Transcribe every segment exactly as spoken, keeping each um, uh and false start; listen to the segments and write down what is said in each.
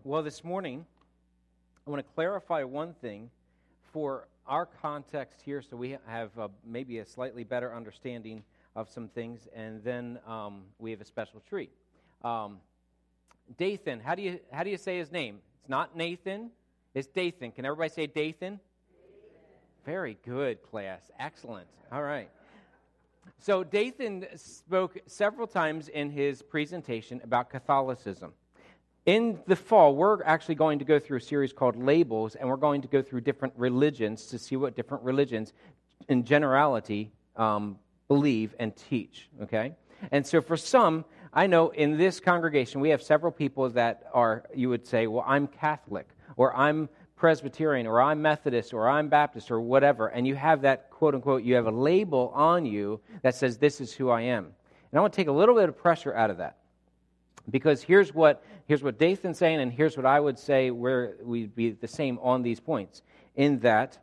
Well, this morning, I want to clarify one thing for our context here so we have uh, maybe a slightly better understanding of some things, and then um, we have a special treat. Um, Dathan, how do you how do you say his name? It's not Nathan, it's Dathan. Can everybody say Dathan? Very good, class. Excellent. All right. So Dathan spoke several times in his presentation about Catholicism. In the fall, we're actually going to go through a series called Labels, and we're going to go through different religions to see what different religions, in generality, um, believe and teach, okay? And so for some, I know in this congregation, we have several people that are, you would say, well, I'm Catholic, or I'm Presbyterian, or I'm Methodist, or I'm Baptist, or whatever, and you have that, quote-unquote, you have a label on you that says, this is who I am. And I want to take a little bit of pressure out of that. Because here's what here's what Dathan's saying, and here's what I would say where we'd be the same on these points. In that,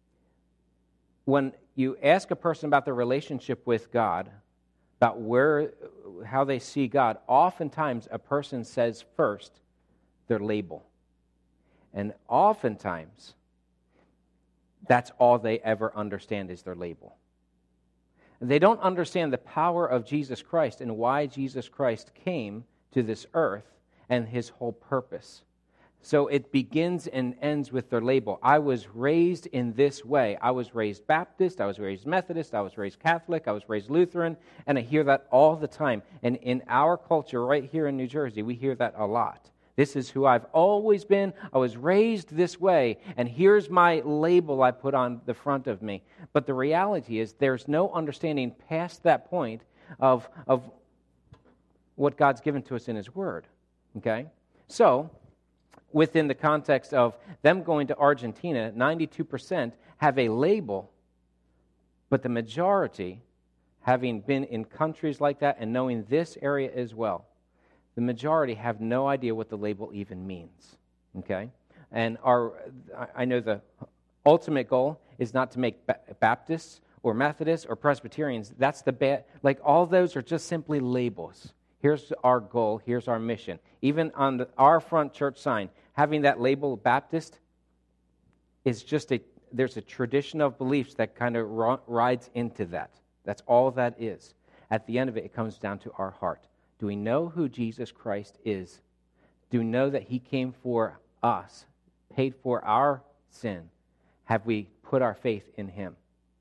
when you ask a person about their relationship with God, about where how they see God, oftentimes a person says first their label. And oftentimes, that's all they ever understand is their label. They don't understand the power of Jesus Christ and why Jesus Christ came to this earth and his whole purpose. So it begins and ends with their label. I was raised in this way. I was raised Baptist, I was raised Methodist, I was raised Catholic, I was raised Lutheran, and I hear that all the time. And in our culture right here in New Jersey, we hear that a lot. This is who I've always been. I was raised this way, and here's my label I put on the front of me. But the reality is there's no understanding past that point of, of what God's given to us in His Word, okay? So, within the context of them going to Argentina, ninety-two percent have a label, but the majority, having been in countries like that and knowing this area as well, the majority have no idea what the label even means, okay? And our, I know the ultimate goal is not to make Baptists or Methodists or Presbyterians. That's the bad, like all those are just simply labels. Here's our goal, here's our mission. Even on the, our front church sign, having that label Baptist is just a, there's a tradition of beliefs that kind of rides into that. That's all that is. At the end of it, it comes down to our heart. Do we know who Jesus Christ is? Do we know that He came for us, paid for our sin? Have we put our faith in Him?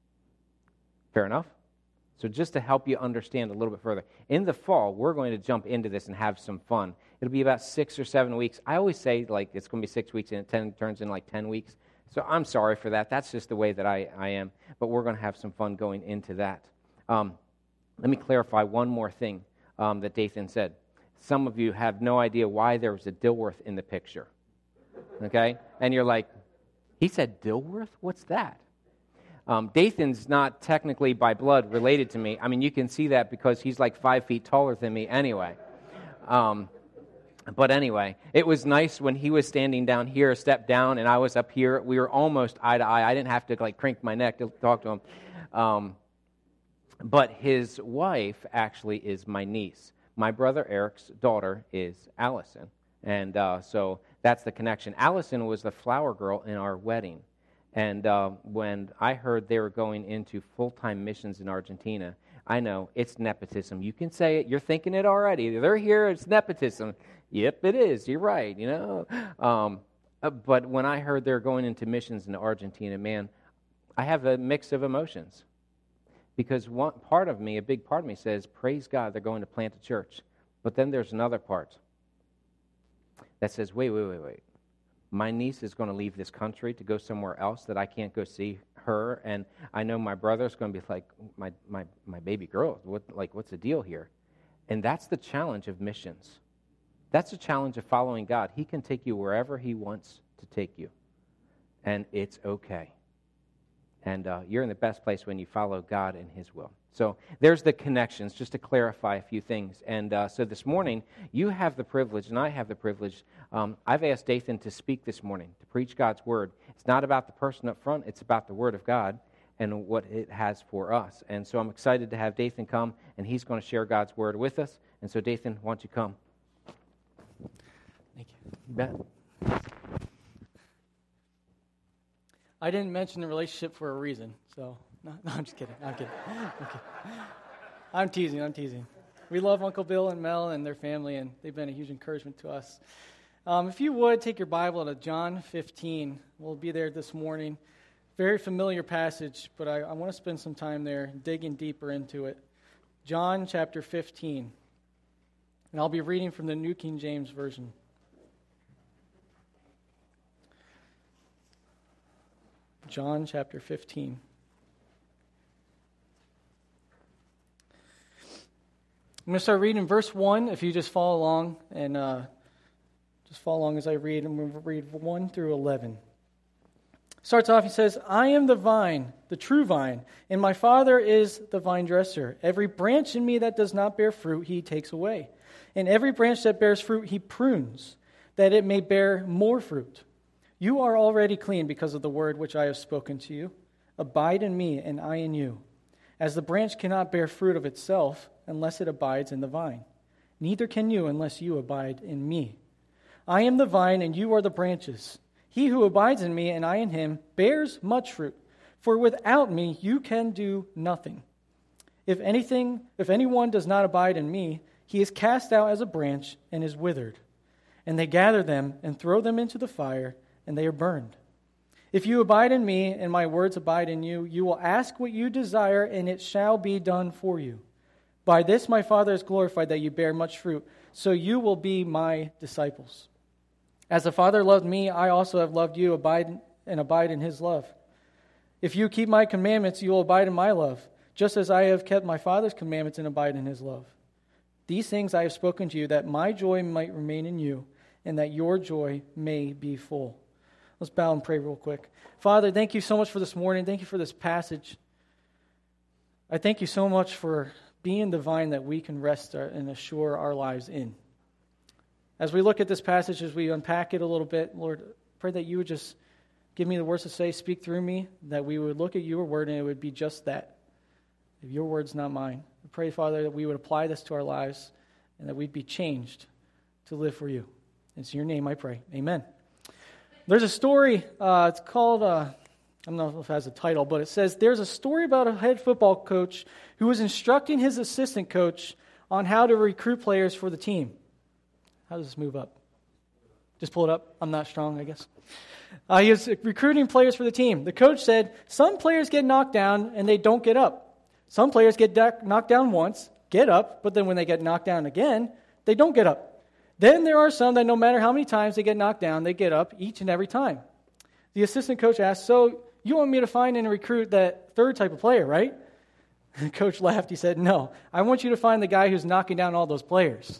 Fair enough? So just to help you understand a little bit further, in the fall, we're going to jump into this and have some fun. It'll be about six or seven weeks. I always say, like, it's going to be six weeks, and it ten, turns in like ten weeks. So I'm sorry for that. That's just the way that I, I am. But we're going to have some fun going into that. Um, let me clarify one more thing um, that Dathan said. Some of you have no idea why there was a Dilworth in the picture. Okay? And you're like, he said Dilworth? What's that? Um, Dathan's not technically by blood related to me. I mean, you can see that because he's like five feet taller than me anyway. Um, but anyway, it was nice when he was standing down here, a step down, and I was up here. We were almost eye to eye. I didn't have to like crank my neck to talk to him. Um, but his wife actually is my niece. My brother Eric's daughter is Allison. And uh, so that's the connection. Allison was the flower girl in our wedding. And uh, when I heard they were going into full-time missions in Argentina, I know it's nepotism. You can say it. You're thinking it already. They're here. It's nepotism. Yep, it is. You're right. You know. Um, uh, but when I heard they're going into missions in Argentina, man, I have a mix of emotions. Because one part of me, a big part of me says, praise God, they're going to plant a church. But then there's another part that says, wait, wait, wait, wait. My niece is going to leave this country to go somewhere else that I can't go see her, and I know my brother's going to be like, my my my baby girl, what like what's the deal here? And that's the challenge of missions. That's the challenge of following God. He can take you wherever He wants to take you, and it's okay. And uh, you're in the best place when you follow God and His will. So there's the connections, just to clarify a few things. And uh, so this morning, you have the privilege, and I have the privilege. Um, I've asked Dathan to speak this morning, to preach God's Word. It's not about the person up front. It's about the Word of God and what it has for us. And so I'm excited to have Dathan come, and he's going to share God's Word with us. And so Dathan, why don't you come? Thank you. You bet. I didn't mention the relationship for a reason, so no, no I'm just kidding. I'm kidding. Okay. I'm teasing. I'm teasing. We love Uncle Bill and Mel and their family, and they've been a huge encouragement to us. Um, if you would, take your Bible to John fifteen. We'll be there this morning. Very familiar passage, but I, I want to spend some time there digging deeper into it. John chapter fifteen. And I'll be reading from the New King James Version. John chapter fifteen. I'm going to start reading verse one, if you just follow along, and uh, just follow along as I read. I'm going to read one through eleven. Starts off, he says, I am the vine, the true vine, and my Father is the vine dresser. Every branch in me that does not bear fruit, he takes away. And every branch that bears fruit, he prunes, that it may bear more fruit. You are already clean because of the word which I have spoken to you. Abide in me, and I in you. As the branch cannot bear fruit of itself unless it abides in the vine, neither can you unless you abide in me. I am the vine, and you are the branches. He who abides in me, and I in him, bears much fruit. For without me you can do nothing. If anything, if anyone does not abide in me, he is cast out as a branch and is withered. And they gather them and throw them into the fire, and they are burned. If you abide in me, and my words abide in you, you will ask what you desire, and it shall be done for you. By this my Father is glorified, that you bear much fruit, so you will be my disciples. As the Father loved me, I also have loved you, abide and abide in his love. If you keep my commandments, you will abide in my love, just as I have kept my Father's commandments and abide in his love. These things I have spoken to you, that my joy might remain in you, and that your joy may be full. Let's bow and pray real quick. Father, thank you so much for this morning. Thank you for this passage. I thank you so much for being the vine that we can rest our, and assure our lives in. As we look at this passage, as we unpack it a little bit, Lord, pray that you would just give me the words to say, speak through me, that we would look at your word and it would be just that. If your word's not mine. I pray, Father, that we would apply this to our lives and that we'd be changed to live for you. It's in your name I pray. Amen. There's a story, uh, it's called, uh, I don't know if it has a title, but it says, there's a story about a head football coach who was instructing his assistant coach on how to recruit players for the team. How does this move up? Just pull it up. I'm not strong, I guess. Uh, he was recruiting players for the team. The coach said, some players get knocked down and they don't get up. Some players get knocked down once, get up, but then when they get knocked down again, they don't get up. Then there are some that no matter how many times they get knocked down, they get up each and every time. The assistant coach asked, so you want me to find and recruit that third type of player, right? The coach laughed. He said, no, I want you to find the guy who's knocking down all those players.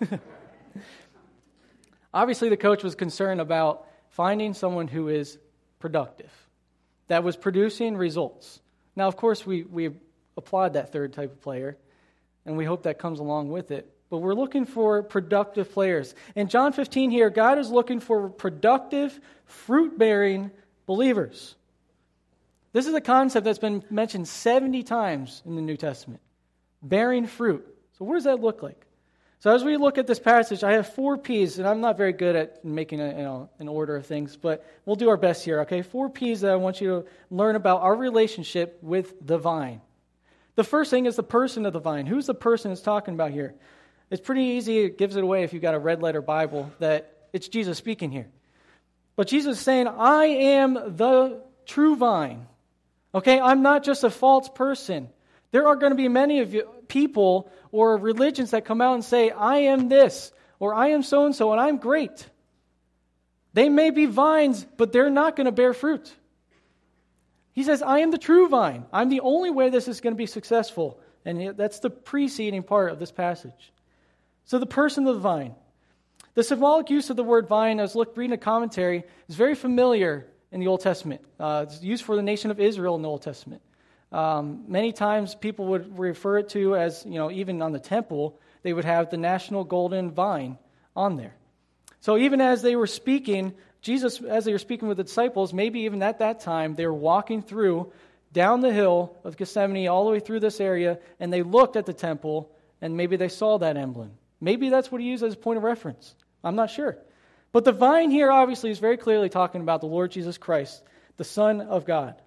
Obviously, the coach was concerned about finding someone who is productive, that was producing results. Now, of course, we, we applaud that third type of player, and we hope that comes along with it. But we're looking for productive players. In John fifteen here, God is looking for productive, fruit-bearing believers. This is a concept that's been mentioned seventy times in the New Testament. Bearing fruit. So what does that look like? So as we look at this passage, I have four P's, and I'm not very good at making a, you know, an order of things, but we'll do our best here, okay? Four P's that I want you to learn about our relationship with the vine. The first thing is the person of the vine. Who's the person it's talking about here? It's pretty easy, it gives it away if you've got a red letter Bible, that it's Jesus speaking here. But Jesus is saying, I am the true vine. Okay, I'm not just a false person. There are going to be many of you people or religions that come out and say, I am this, or I am so-and-so, and I'm great. They may be vines, but they're not going to bear fruit. He says, I am the true vine. I'm the only way this is going to be successful. And that's the preceding part of this passage. So the person of the vine. The symbolic use of the word vine, as look reading a commentary, is very familiar in the Old Testament. Uh, it's used for the nation of Israel in the Old Testament. Um, many times people would refer it to as, you know, even on the temple, they would have the national golden vine on there. So even as they were speaking, Jesus, as they were speaking with the disciples, maybe even at that time, they were walking through down the hill of Gethsemane all the way through this area, and they looked at the temple, and maybe they saw that emblem. Maybe that's what he used as a point of reference. I'm not sure. But the vine here obviously is very clearly talking about the Lord Jesus Christ, the Son of God.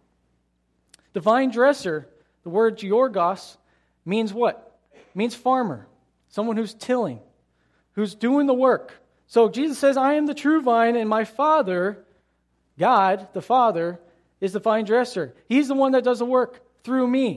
The vine dresser, the word georgos, means what? It means farmer, someone who's tilling, who's doing the work. So Jesus says, I am the true vine, and my Father, God, the Father, is the vine dresser. He's the one that does the work through me.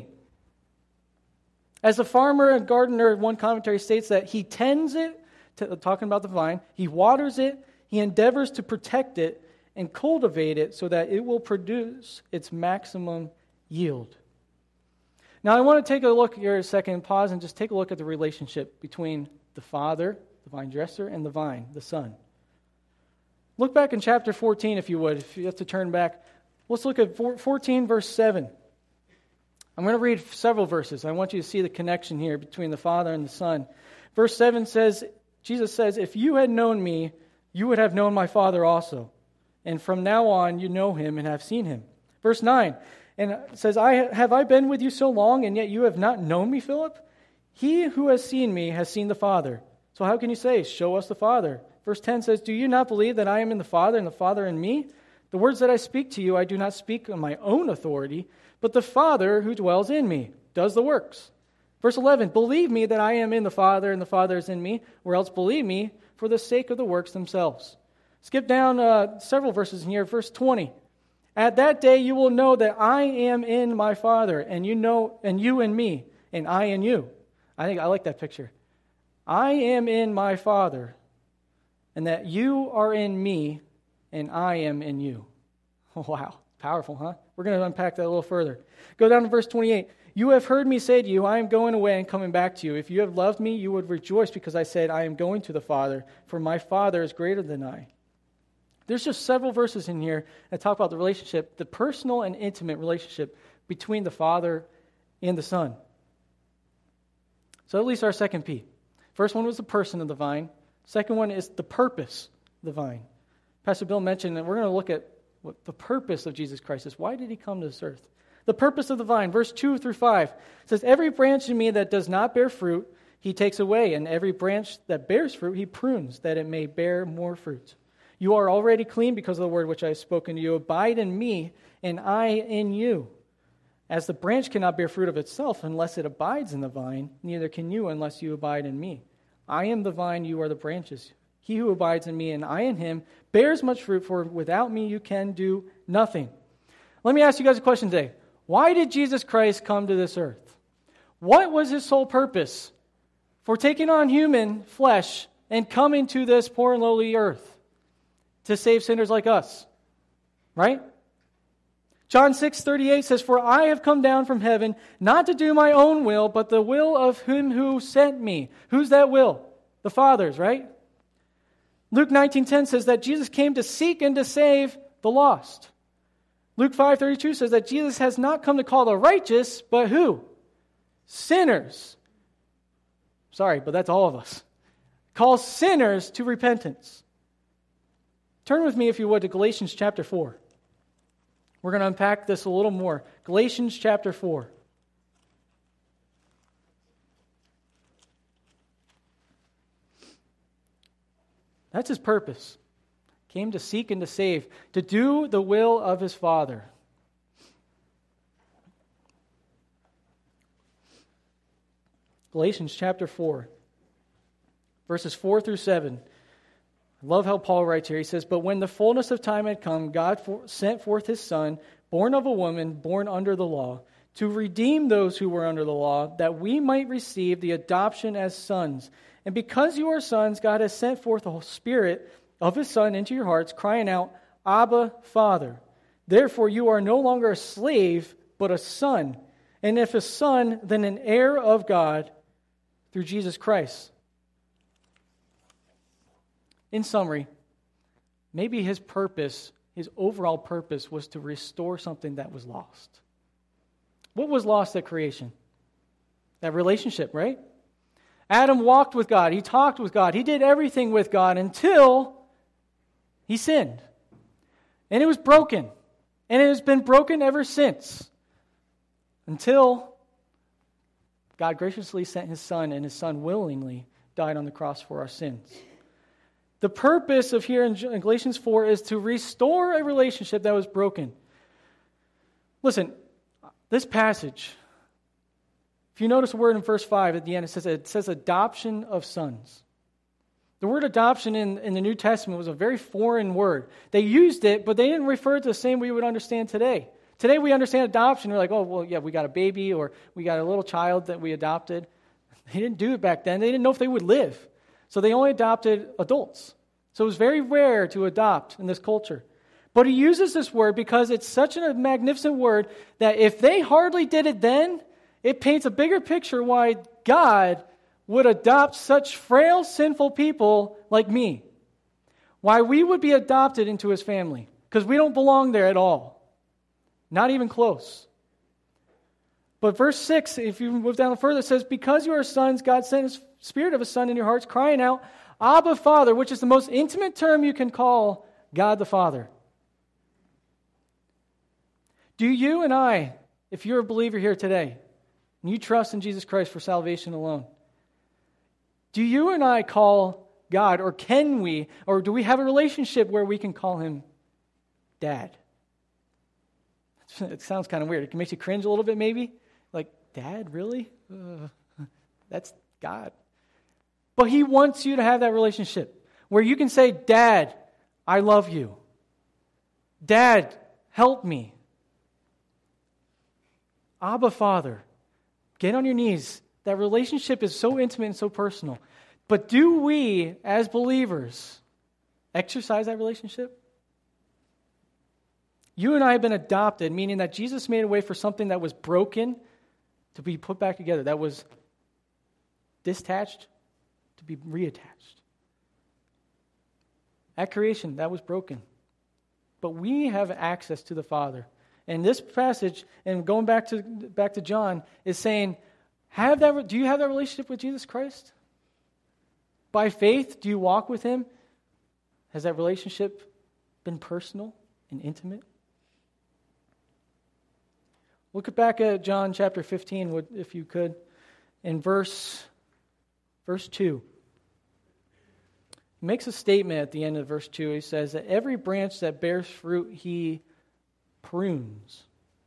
As a farmer and gardener, one commentary states that he tends it, to, talking about the vine, he waters it, he endeavors to protect it and cultivate it so that it will produce its maximum yield. Now I want to take a look here a second, pause and just take a look at the relationship between the Father, the vine dresser, and the vine, the Son. Look back in chapter fourteen, if you would. If you have to turn back, let's look at fourteen, verse seven. I'm going to read several verses. I want you to see the connection here between the Father and the Son. Verse seven says, Jesus says, if you had known me, you would have known my Father also. And from now on, you know him and have seen him. Verse nine, and it says, I have I been with you so long, and yet you have not known me, Philip? He who has seen me has seen the Father. So how can you say, show us the Father? Verse ten says, do you not believe that I am in the Father and the Father in me? The words that I speak to you, I do not speak on my own authority, but the Father who dwells in me does the works. Verse eleven, believe me that I am in the Father and the Father is in me, or else believe me for the sake of the works themselves. Skip down uh, several verses in here. Verse twenty, at that day you will know that I am in my Father, and you know, and you in me, and I in you. I think I like that picture. I am in my Father, and that you are in me, and I am in you. Oh, wow. Powerful, huh? We're going to unpack that a little further. Go down to verse twenty-eight. You have heard me say to you, I am going away and coming back to you. If you have loved me, you would rejoice because I said, I am going to the Father, for my Father is greater than I. There's just several verses in here that talk about the relationship, the personal and intimate relationship between the Father and the Son. So at least our second P. First one was the person of the vine. Second one is the purpose of the vine. Pastor Bill mentioned that we're going to look at what the purpose of Jesus Christ is. Why did he come to this earth? The purpose of the vine, verse two through five, says, every branch in me that does not bear fruit, he takes away, and every branch that bears fruit, he prunes, that it may bear more fruit. You are already clean because of the word which I have spoken to you. Abide in me, and I in you. As the branch cannot bear fruit of itself unless it abides in the vine, neither can you unless you abide in me. I am the vine, you are the branches. He who abides in me and I in him bears much fruit, for without me you can do nothing. Let me ask you guys a question today. Why did Jesus Christ come to this earth? What was his sole purpose for taking on human flesh and coming to this poor and lowly earth to save sinners like us? Right? John six thirty-eight says, for I have come down from heaven not to do my own will, but the will of him who sent me. Who's that will? The Father's, right? Luke nineteen ten says that Jesus came to seek and to save the lost. Luke five thirty-two says that Jesus has not come to call the righteous, but who? Sinners. Sorry, but that's all of us. Calls sinners to repentance. Turn with me, if you would, to Galatians chapter four. We're going to unpack this a little more. Galatians chapter four. That's his purpose. Came to seek and to save, to do the will of his Father. Galatians chapter four, verses four through seven. I love how Paul writes here. He says, but when the fullness of time had come, God for, sent forth his Son, born of a woman, born under the law, to redeem those who were under the law, that we might receive the adoption as sons. And because you are sons, God has sent forth the Spirit of his Son into your hearts, crying out, Abba, Father. Therefore you are no longer a slave, but a son. And if a son, then an heir of God through Jesus Christ. In summary, maybe his purpose, his overall purpose, was to restore something that was lost. What was lost at creation? That relationship, right? Adam walked with God. He talked with God. He did everything with God until he sinned. And it was broken. And it has been broken ever since. Until God graciously sent his Son, and his Son willingly died on the cross for our sins. The purpose of here in Galatians four is to restore a relationship that was broken. Listen, this passage, if you notice the word in verse five at the end, it says it says adoption of sons. The word adoption in, in the New Testament was a very foreign word. They used it, but they didn't refer to the same we would understand today. Today we understand adoption. We're like, oh, well, yeah, we got a baby or we got a little child that we adopted. They didn't do it back then. They didn't know if they would live. So they only adopted adults. So it was very rare to adopt in this culture. But he uses this word because it's such a magnificent word that if they hardly did it then, it paints a bigger picture why God would adopt such frail, sinful people like me. Why we would be adopted into his family. Because we don't belong there at all. Not even close. But verse six, if you move down further, it says, because you are sons, God sent his spirit of a son in your hearts, crying out, Abba, Father, which is the most intimate term you can call God the Father. Do you and I, if you're a believer here today, and you trust in Jesus Christ for salvation alone, do you and I call God, or can we, or do we have a relationship where we can call him Dad? It sounds kind of weird. It makes you cringe a little bit maybe. Like, Dad, really? Uh, that's God. But he wants you to have that relationship where you can say, Dad, I love you. Dad, help me. Abba, Father, get on your knees. That relationship is so intimate and so personal. But do we, as believers, exercise that relationship? You and I have been adopted, meaning that Jesus made a way for something that was broken to be put back together, that was detached to be reattached. At creation, that was broken. But we have access to the Father. And this passage, and going back to back to John, is saying, have that. Do you have that relationship with Jesus Christ? By faith, do you walk with him? Has that relationship been personal and intimate? Look back at John chapter fifteen, if you could, in verse, verse two. He makes a statement at the end of verse two. He says that every branch that bears fruit, he prunes.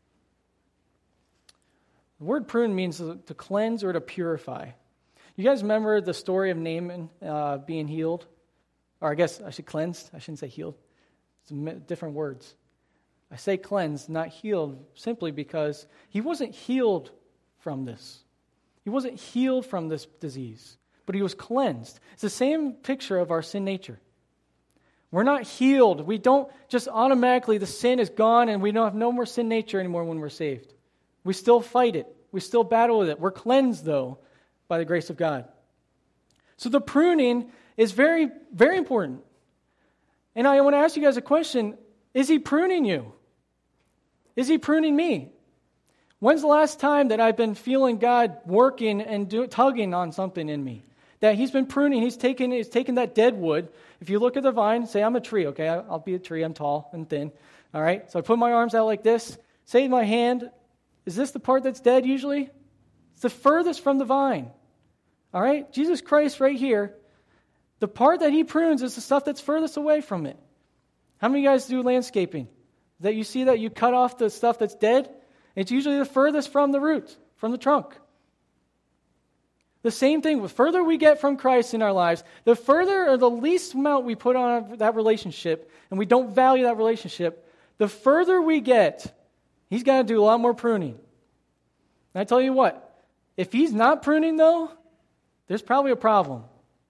The word prune means to cleanse or to purify. You guys remember the story of Naaman uh, being healed? Or I guess I should cleansed. I shouldn't say healed. It's different words. I say cleansed, not healed, simply because he wasn't healed from this. He wasn't healed from this disease, but he was cleansed. It's the same picture of our sin nature. We're not healed. We don't just automatically, the sin is gone and we don't have no more sin nature anymore when we're saved. We still fight it. We still battle with it. We're cleansed, though, by the grace of God. So the pruning is very, very important. And I want to ask you guys a question. Is he pruning you? Is he pruning me? When's the last time that I've been feeling God working and do, tugging on something in me? That he's been pruning, he's taking, he's taking that dead wood. If you look at the vine, say, I'm a tree, okay? I'll be a tree, I'm tall and thin. All right? So I put my arms out like this. Say my hand, is this the part that's dead usually? It's the furthest from the vine. All right? Jesus Christ right here, the part that he prunes is the stuff that's furthest away from it. How many of you guys do landscaping? That you see that you cut off the stuff that's dead? It's usually the furthest from the root, from the trunk. The same thing, the further we get from Christ in our lives, the further or the least amount we put on that relationship, and we don't value that relationship, the further we get, he's got to do a lot more pruning. And I tell you what, if he's not pruning though, there's probably a problem.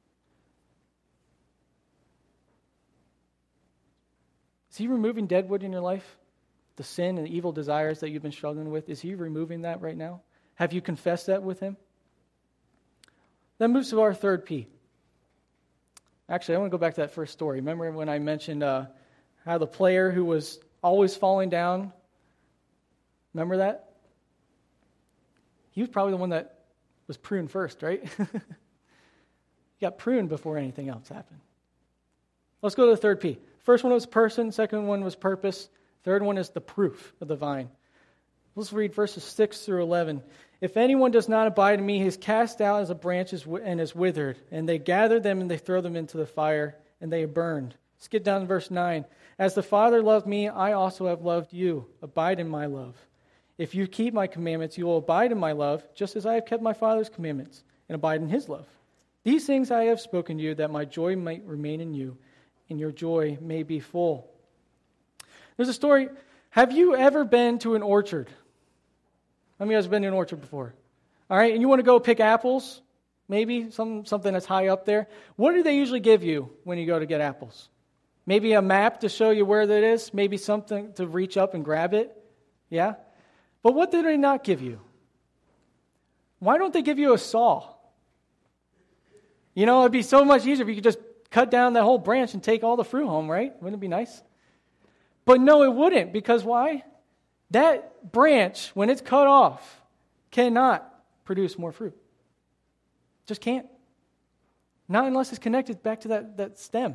Is he removing deadwood in your life? The sin and the evil desires that you've been struggling with, is he removing that right now? Have you confessed that with him? That moves to our third P. Actually, I want to go back to that first story. Remember when I mentioned uh, how the player who was always falling down, remember that? He was probably the one that was pruned first, right? He got pruned before anything else happened. Let's go to the third P. First one was person, second one was purpose, third one is the proof of the vine. Let's read verses six through eleven. If anyone does not abide in me, he is cast out as a branch and is withered, and they gather them and they throw them into the fire, and they are burned. Skip down to verse nine. As the Father loved me, I also have loved you. Abide in my love. If you keep my commandments, you will abide in my love, just as I have kept my Father's commandments and abide in his love. These things I have spoken to you, that my joy might remain in you, and your joy may be full. There's a story. Have you ever been to an orchard? How many of you guys have been to an orchard before? All right, and you want to go pick apples? Maybe some, something that's high up there. What do they usually give you when you go to get apples? Maybe a map to show you where that is. Maybe something to reach up and grab it. Yeah? But what do they not give you? Why don't they give you a saw? You know, it'd be so much easier if you could just cut down that whole branch and take all the fruit home, right? Wouldn't it be nice? But no, it wouldn't, because why? That branch, when it's cut off, cannot produce more fruit. Just can't. Not unless it's connected back to that, that stem.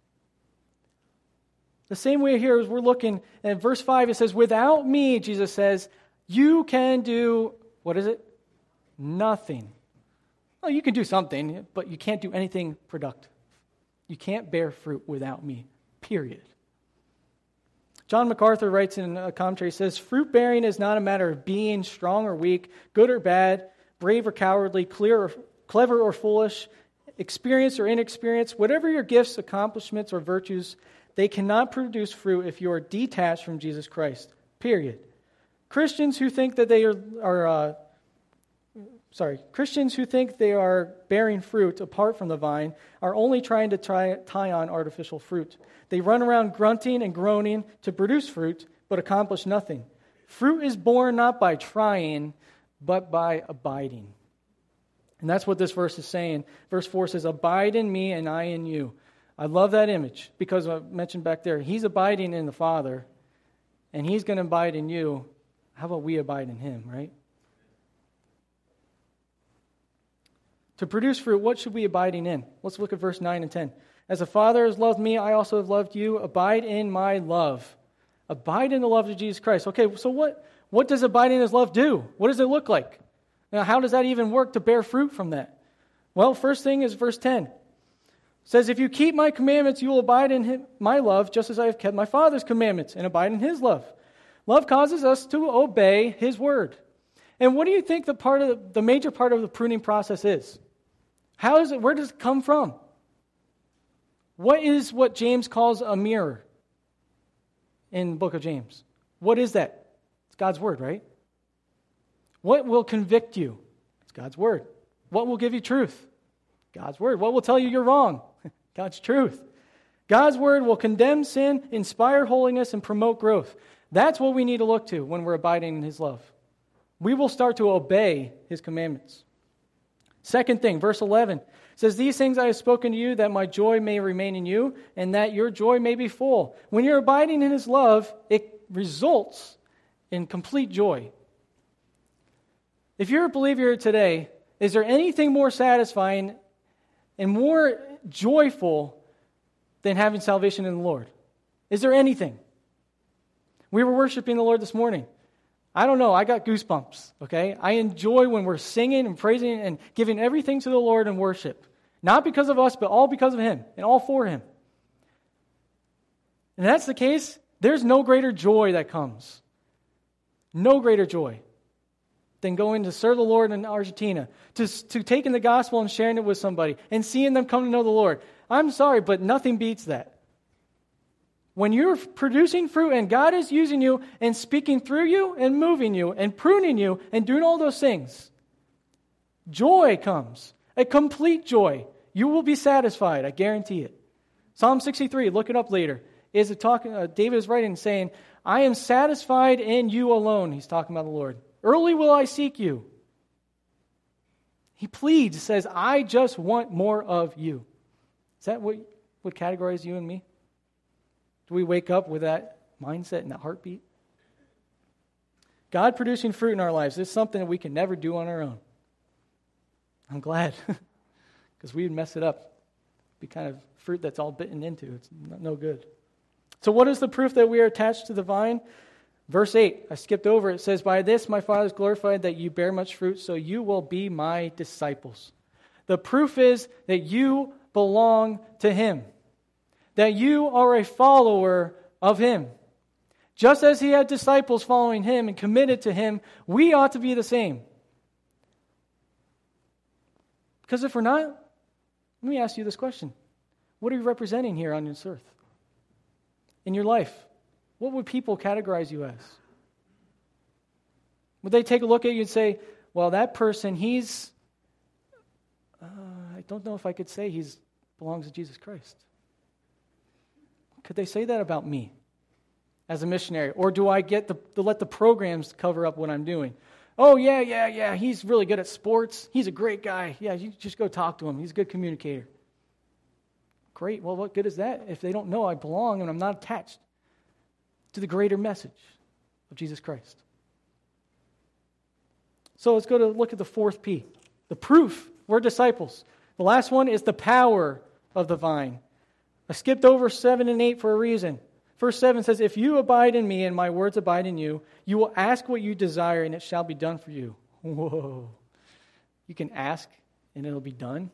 The same way here as we're looking at verse five, it says, without me, Jesus says, you can do, what is it? Nothing. Well, you can do something, but you can't do anything productive. You can't bear fruit without me, period. John MacArthur writes in a commentary, says, fruit bearing is not a matter of being strong or weak, good or bad, brave or cowardly, clear or, clever or foolish, experienced or inexperienced. Whatever your gifts, accomplishments, or virtues, they cannot produce fruit if you are detached from Jesus Christ, period. Christians who think that they are, are uh, sorry, Christians who think they are bearing fruit apart from the vine are only trying to try, tie on artificial fruit. They run around grunting and groaning to produce fruit, but accomplish nothing. Fruit is born not by trying, but by abiding. And that's what this verse is saying. Verse four says, abide in me and I in you. I love that image because I mentioned back there, he's abiding in the Father, and he's going to abide in you. How about we abide in him, right? To produce fruit, what should we be abiding in? Let's look at verse nine and ten. As the Father has loved me, I also have loved you. Abide in my love. Abide in the love of Jesus Christ. Okay, so what, what does abiding in his love do? What does it look like? Now, how does that even work to bear fruit from that? Well, first thing is verse ten. It says, if you keep my commandments, you will abide in him, my love, just as I have kept my Father's commandments and abide in his love. Love causes us to obey his word. And what do you think the part of the, the major part of the pruning process is? How is it? Where does it come from? What is what James calls a mirror in the book of James? What is that? It's God's word, right? What will convict you? It's God's word. What will give you truth? God's word. What will tell you you're wrong? God's truth. God's word will condemn sin, inspire holiness, and promote growth. That's what we need to look to when we're abiding in his love. We will start to obey his commandments. Second thing, verse eleven says, these things I have spoken to you, that my joy may remain in you, and that your joy may be full. When you're abiding in his love, it results in complete joy. If you're a believer here today, is there anything more satisfying and more joyful than having salvation in the Lord? Is there anything? We were worshiping the Lord this morning. I don't know, I got goosebumps, okay? I enjoy when we're singing and praising and giving everything to the Lord in worship. Not because of us, but all because of him and all for him. And that's the case, there's no greater joy that comes. No greater joy than going to serve the Lord in Argentina, to, to taking the gospel and sharing it with somebody and seeing them come to know the Lord. I'm sorry, but nothing beats that. When you're producing fruit and God is using you and speaking through you and moving you and pruning you and doing all those things, joy comes, a complete joy. You will be satisfied, I guarantee it. Psalm sixty-three, look it up later, is it talking? Uh, David is writing saying, I am satisfied in you alone. He's talking about the Lord. Early will I seek you. He pleads, says, I just want more of you. Is that what would categorize you and me? Do we wake up with that mindset and that heartbeat? God producing fruit in our lives is something that we can never do on our own. I'm glad, because we'd mess it up. It'd be kind of fruit that's all bitten into. It's no good. So what is the proof that we are attached to the vine? Verse eight, I skipped over. It says, by this my Father is glorified, that you bear much fruit, so you will be my disciples. The proof is that you belong to him. that you are a follower of him. Just as he had disciples following him and committed to him, we ought to be the same. Because if we're not, let me ask you this question. What are you representing here on this earth? In your life, what would people categorize you as? Would they take a look at you and say, well, that person, he's, uh, I don't know if I could say he belongs to Jesus Christ. Could they say that about me as a missionary? Or do I get the, to let the programs cover up what I'm doing? Oh, yeah, yeah, yeah, he's really good at sports. He's a great guy. Yeah, you just go talk to him. He's a good communicator. Great. Well, what good is that if they don't know I belong and I'm not attached to the greater message of Jesus Christ? So let's go to look at the fourth P. The proof. We're disciples. The last one is the power of the vine. I skipped over seven and eight for a reason. Verse seven says, if you abide in me and my words abide in you, you will ask what you desire and it shall be done for you. Whoa. You can ask and it'll be done?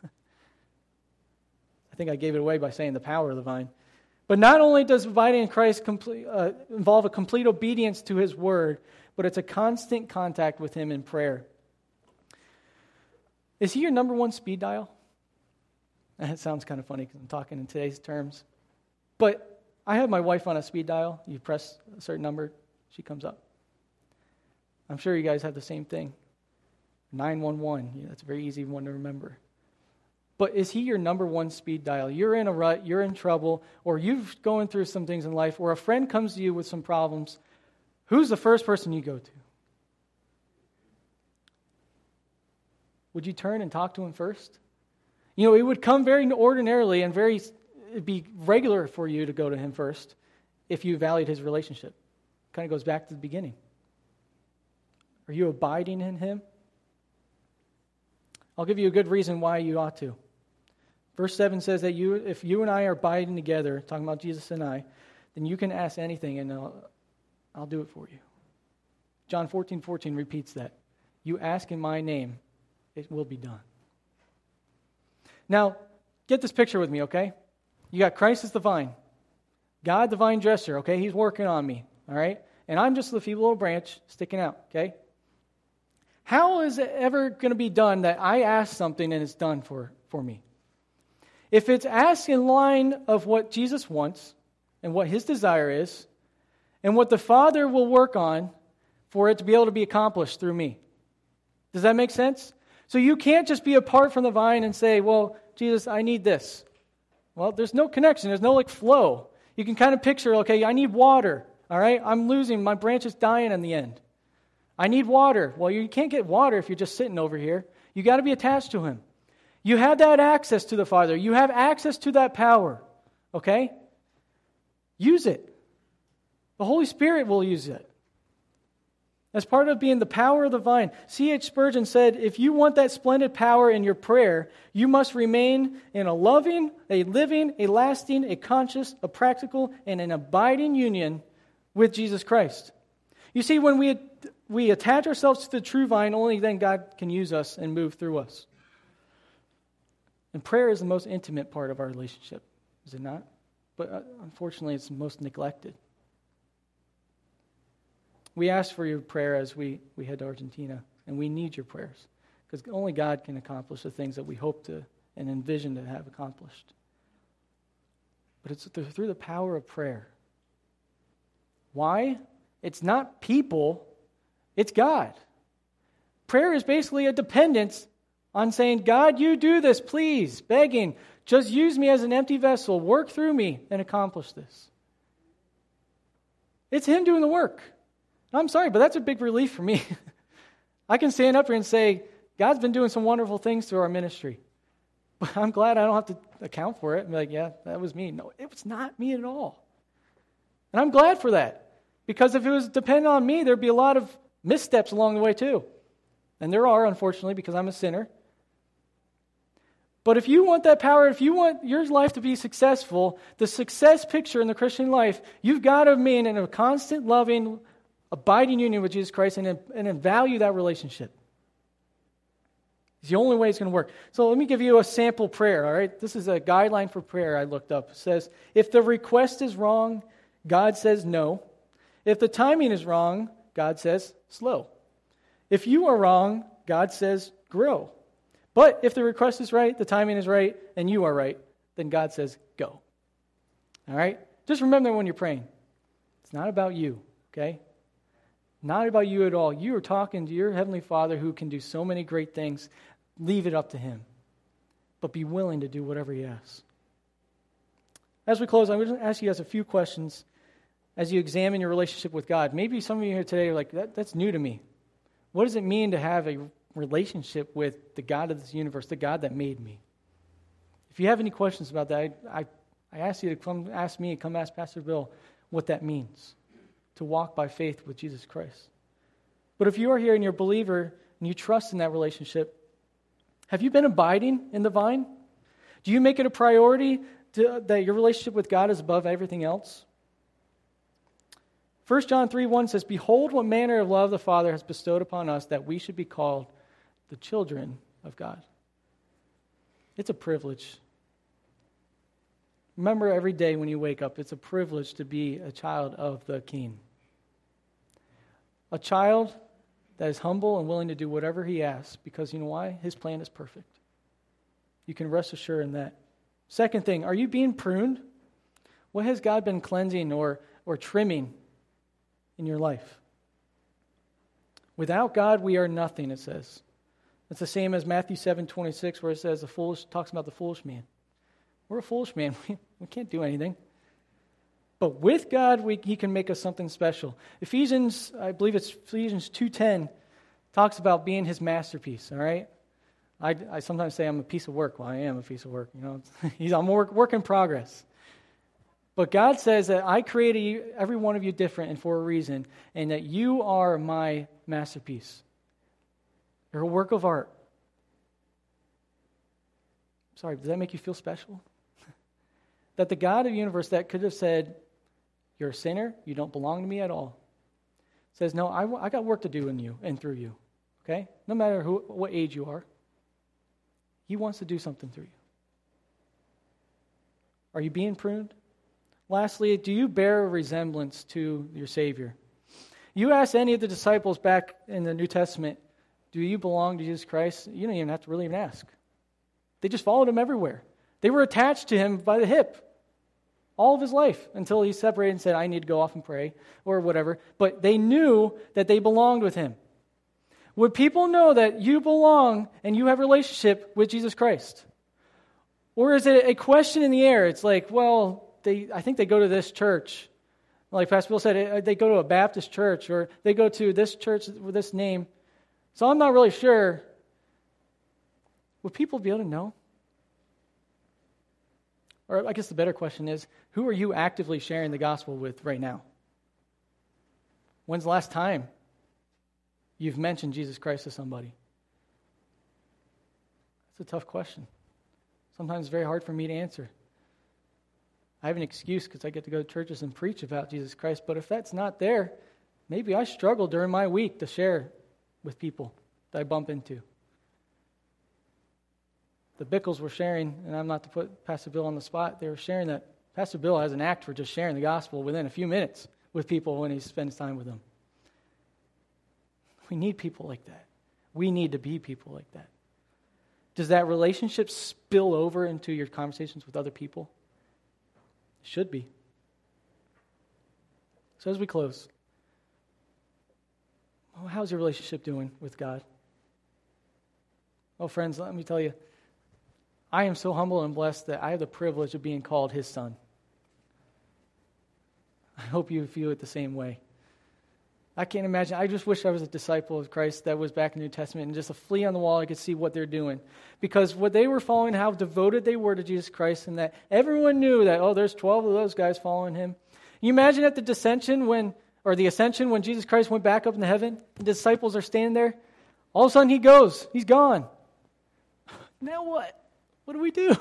I think I gave it away by saying the power of the vine. But not only does abiding in Christ complete, uh, involve a complete obedience to his word, but it's a constant contact with him in prayer. Is he your number one speed dial? That sounds kind of funny because I'm talking in today's terms. But I have my wife on a speed dial. You press a certain number, she comes up. I'm sure you guys have the same thing. nine one one, yeah, that's a very easy one to remember. But is he your number one speed dial? You're in a rut, you're in trouble, or you've going through some things in life, or a friend comes to you with some problems. Who's the first person you go to? Would you turn and talk to him first? You know, it would come very ordinarily and very, it'd be regular for you to go to him first if you valued his relationship. Kind of goes back to the beginning. Are you abiding in him? I'll give you a good reason why you ought to. Verse seven says that you, if you and I are abiding together, talking about Jesus and I, then you can ask anything and I'll, I'll do it for you. John fourteen fourteen repeats that. You ask in my name, it will be done. Now, get this picture with me, okay? You got Christ as the vine. God, the vine dresser, okay? He's working on me, all right? And I'm just the feeble little branch sticking out, okay? How is it ever going to be done that I ask something and it's done for, for me? If it's asked in line of what Jesus wants and what his desire is and what the Father will work on for it to be able to be accomplished through me. Does that make sense? So you can't just be apart from the vine and say, well, Jesus, I need this. Well, there's no connection. There's no like flow. You can kind of picture, okay, I need water. All right, I'm losing. My branch is dying in the end. I need water. Well, you can't get water if you're just sitting over here. You got to be attached to him. You have that access to the Father. You have access to that power. Okay? Use it. The Holy Spirit will use it. As part of being the power of the vine, C H Spurgeon said, if you want that splendid power in your prayer, you must remain in a loving, a living, a lasting, a conscious, a practical, and an abiding union with Jesus Christ. You see, when we we attach ourselves to the true vine, only then God can use us and move through us. And prayer is the most intimate part of our relationship, is it not? But uh, unfortunately, it's most neglected. We ask for your prayer as we, we head to Argentina, and we need your prayers, because only God can accomplish the things that we hope to and envision to have accomplished. But it's through the power of prayer. Why? It's not people, it's God. Prayer is basically a dependence on saying, God, you do this, please, begging, just use me as an empty vessel, work through me, and accomplish this. It's him doing the work. I'm sorry, but that's a big relief for me. I can stand up here and say, God's been doing some wonderful things through our ministry. But I'm glad I don't have to account for it and be like, yeah, that was me. No, it was not me at all. And I'm glad for that. Because if it was dependent on me, there'd be a lot of missteps along the way too. And there are, unfortunately, because I'm a sinner. But if you want that power, if you want your life to be successful, the success picture in the Christian life, you've got to remain in a constant, loving, abiding union with Jesus Christ and, and value that relationship. It's the only way it's going to work. So let me give you a sample prayer, all right? This is a guideline for prayer I looked up. It says, if the request is wrong, God says no. If the timing is wrong, God says slow. If you are wrong, God says grow. But if the request is right, the timing is right, and you are right, then God says go. All right? Just remember that when you're praying. It's not about you, okay? Not about you at all. You are talking to your Heavenly Father who can do so many great things. Leave it up to Him. But be willing to do whatever He asks. As we close, I'm going to ask you guys a few questions as you examine your relationship with God. Maybe some of you here today are like, that, that's new to me. What does it mean to have a relationship with the God of this universe, the God that made me? If you have any questions about that, I, I, I ask you to come ask me, come ask Pastor Bill what that means, to walk by faith with Jesus Christ. But if you are here and you're a believer and you trust in that relationship, have you been abiding in the vine? Do you make it a priority to, that your relationship with God is above everything else? First John three one says, behold what manner of love the Father has bestowed upon us that we should be called the children of God. It's a privilege. Remember every day when you wake up, it's a privilege to be a child of the King. A child that is humble and willing to do whatever He asks, because you know why? His plan is perfect. You can rest assured in that. Second thing, are you being pruned? What has God been cleansing or, or trimming in your life? Without God, we are nothing, it says. It's the same as Matthew seven twenty-six, where it says the foolish talks about the foolish man. We're a foolish man. We, we can't do anything. But with God, we, He can make us something special. Ephesians, I believe it's Ephesians two ten, talks about being His masterpiece, all right? I, I sometimes say I'm a piece of work. Well, I am a piece of work. You know, He's I'm a work, work in progress. But God says that I created you, every one of you different and for a reason, and that you are my masterpiece. You're a work of art. Sorry, does that make you feel special? That the God of the universe that could have said, you're a sinner, you don't belong to me at all, says, no, I, I got work to do in you and through you, okay? No matter who, what age you are, He wants to do something through you. Are you being pruned? Lastly, do you bear a resemblance to your Savior? You ask any of the disciples back in the New Testament, do you belong to Jesus Christ? You don't even have to really even ask. They just followed Him everywhere. They were attached to Him by the hip all of His life until He separated and said, I need to go off and pray or whatever. But they knew that they belonged with Him. Would people know that you belong and you have a relationship with Jesus Christ? Or is it a question in the air? It's like, well, they I think they go to this church. Like Pastor Bill said, they go to a Baptist church or they go to this church with this name. So I'm not really sure. Would people be able to know? Or I guess the better question is, who are you actively sharing the gospel with right now? When's the last time you've mentioned Jesus Christ to somebody? That's a tough question. Sometimes it's very hard for me to answer. I have an excuse because I get to go to churches and preach about Jesus Christ, but if that's not there, maybe I struggle during my week to share with people that I bump into. The Bickles were sharing, and I'm not to put Pastor Bill on the spot, they were sharing that Pastor Bill has an act for just sharing the gospel within a few minutes with people when he spends time with them. We need people like that. We need to be people like that. Does that relationship spill over into your conversations with other people? It should be. So as we close, well, how's your relationship doing with God? Oh, friends, let me tell you, I am so humble and blessed that I have the privilege of being called His son. I hope you feel it the same way. I can't imagine. I just wish I was a disciple of Christ that was back in the New Testament and just a flea on the wall, I could see what they're doing. Because what they were following, how devoted they were to Jesus Christ, and that everyone knew that, oh, there's twelve of those guys following Him. You imagine at the dissension when, or the ascension when Jesus Christ went back up into heaven, the disciples are standing there. All of a sudden He goes. He's gone. Now what? What do we do?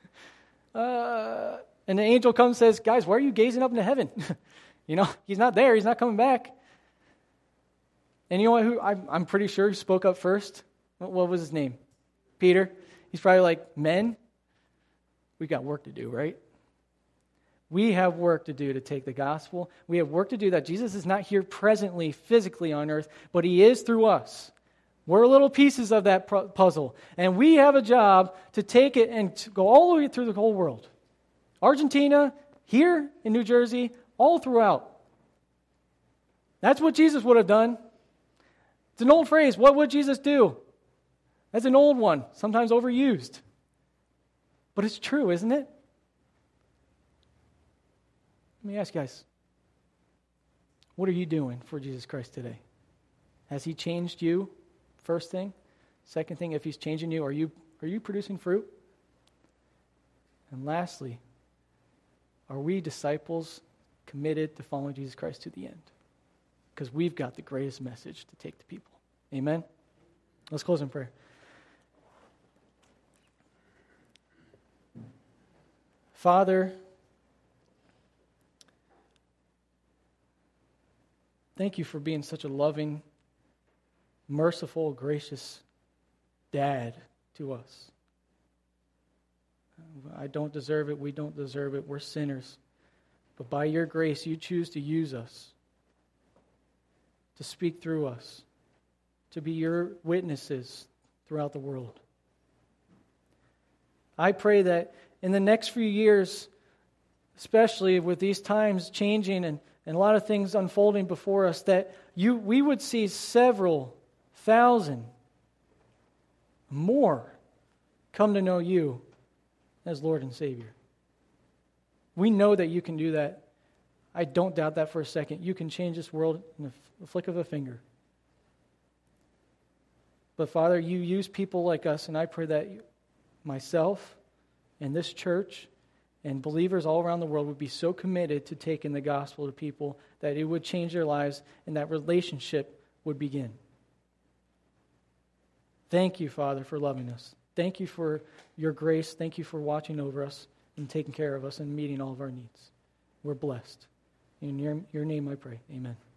Uh, and the angel comes and says, guys, why are you gazing up into heaven? You know, He's not there. He's not coming back. And you know what? Who I'm, I'm pretty sure who spoke up first? What, what was his name? Peter. He's probably like, men, we got work to do, right? We have work to do to take the gospel. We have work to do that Jesus is not here presently, physically on earth, but he is through us. We're little pieces of that puzzle. And we have a job to take it and to go all the way through the whole world. Argentina, here in New Jersey, all throughout. That's what Jesus would have done. It's an old phrase. What would Jesus do? That's an old one, sometimes overused. But it's true, isn't it? Let me ask you guys, what are you doing for Jesus Christ today? Has he changed you? First thing. Second thing, if he's changing you, are you are you producing fruit? And lastly, are we disciples committed to following Jesus Christ to the end? Because we've got the greatest message to take to people. Amen? Let's close in prayer. Father, thank you for being such a loving, merciful, gracious dad to us. I don't deserve it. We don't deserve it. We're sinners. But by your grace, you choose to use us, to speak through us, to be your witnesses throughout the world. I pray that in the next few years, especially with these times changing and, and a lot of things unfolding before us, that you we would see several thousand more come to know you as Lord and Savior. We know that you can do that. I don't doubt that for a second. You can change this world in the flick of a finger. But Father, you use people like us, and I pray that myself and this church and believers all around the world would be so committed to taking the gospel to people that it would change their lives and that relationship would begin. Thank you, Father, for loving us. Thank you for your grace. Thank you for watching over us and taking care of us and meeting all of our needs. We're blessed. In your, your name I pray. Amen.